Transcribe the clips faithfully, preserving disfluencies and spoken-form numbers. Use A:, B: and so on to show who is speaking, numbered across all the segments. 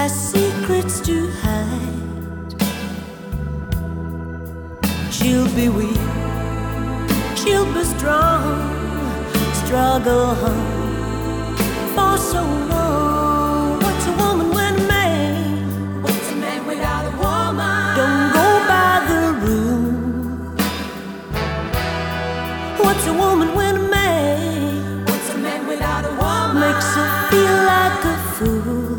A: has secrets to hide. She'll be weak, she'll be strong, struggle hard for so long. What's a woman when a man? What's a man without a woman? Don't go by the rule. What's a woman when a man? What's a man without a woman? Makes her feel like a fool.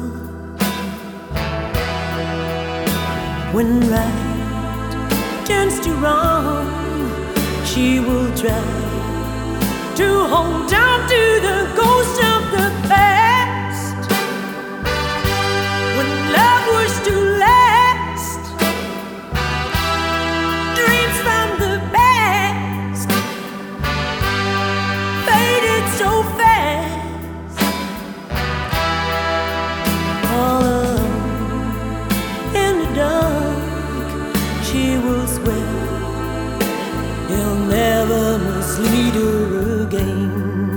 A: When right turns to wrong, she will try to hold on to the ghost of the past. When love was to last, dreams from the past faded so fast. All alone in the dark, she will swear he'll never mislead her again.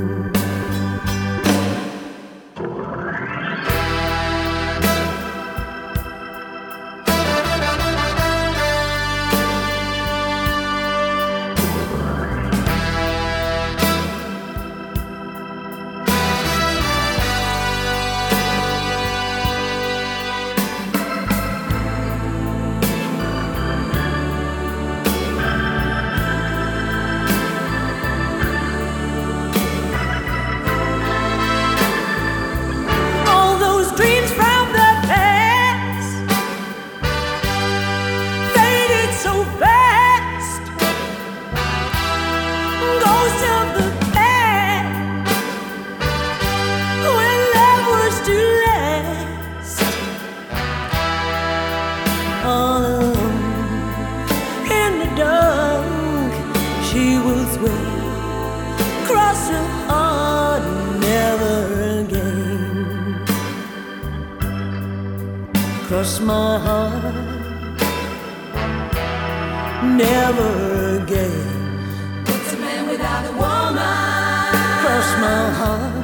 A: All alone in the dark, she will swear, cross her heart, never again. Cross my heart, never again.
B: What's a man without a woman?
A: Cross my heart,